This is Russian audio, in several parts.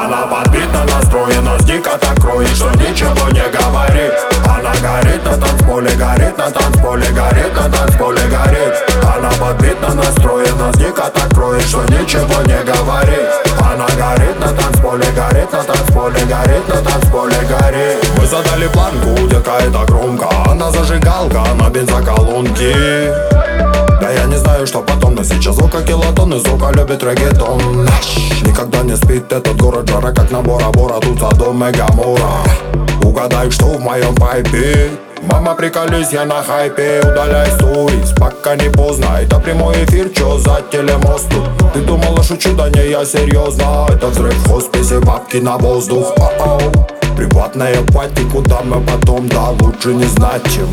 Она подбита, настроена, дико так кроет, что ничего не говорит. Она горит на танцполе, горит на танцполе, горит на танцполе, горит. Она подбита, настроена, дико так кроет, что ничего не говорит. Она горит на танцполе, горит на танцполе, горит на танцполе, горит. Мы задали планку, девка это громко. Она зажигалка на бензоколонке. Да я не знаю, что потом, но сейчас звука килотонны, сука любит реггетон. Никогда не спит этот город, жара как на Бора-Бора, тут Содом и Гоморра. Угадай, что в моем пайпе. Мама, приколись, я на хайпе. Удаляй сторис, пока не поздно. Это прямой эфир, чё за телемосту? Ты думала, шучу, да не, я серьезно. Это взрыв в хосписе, бабки на воздух. Приватная пати, куда мы потом, да лучше не знать, чем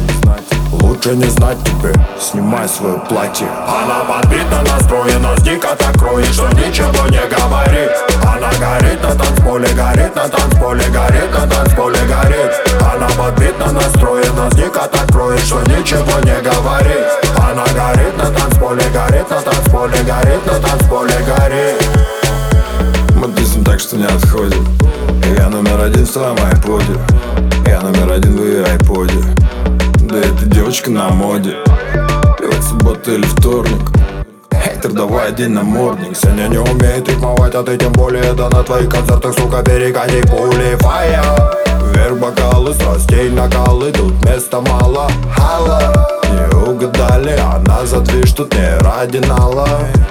лучше не знать тебе, снимай свое платье. Она подбита, настроена, дико так кроет, что ничего не говорит. Она горит на танцполе, горит на танцполе, горит на танцполе, горит. Она подбита, настроена, дико так кроет, что ничего не говорит. Она горит на танцполе, горит на танцполе, горит на танцполе, горит. Мы пиздим так, что не отходим. Я номер один в твоем айподе. Я номер один в ее айподе. Да эта девочка на моде. Пивать суббота или вторник. Хейтер, давай один намордник. Сеня не умеет рифмовать, а ты тем более. Да на твоих концертах, сука, перегони пули. Фая. Вверх бокалы, страстей накалы. Тут места мало, хала. Не угадали, она за движ, тут не ради нала.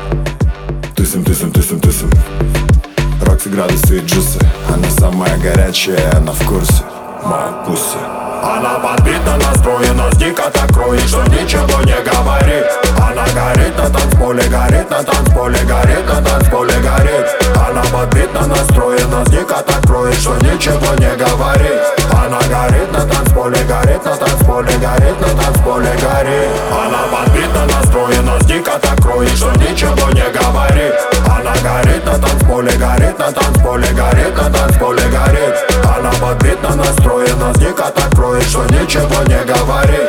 Тысим, тысим, тысим, тысим. Рокси, градусы и джусы. Она самая горячая, она в курсе. Моя пусси. Она подбита, настроена, дико так кроет, что ничего не говорит. Она горит на танцполе, горит на танцполе, горит на танцполе, горит. Она подбита, настроена, дико так кроет, что ничего не говорит. Она горит на танцполе, горит на танцполе, горит на танцполе, горит. Она подбита, настроена, дико так кроет, что ничего не говорит. Она горит на танцполе, горит на танцполе, горит на танцполе, горит. Она подбита, настроена, дико так кроет, что ничего не говорит.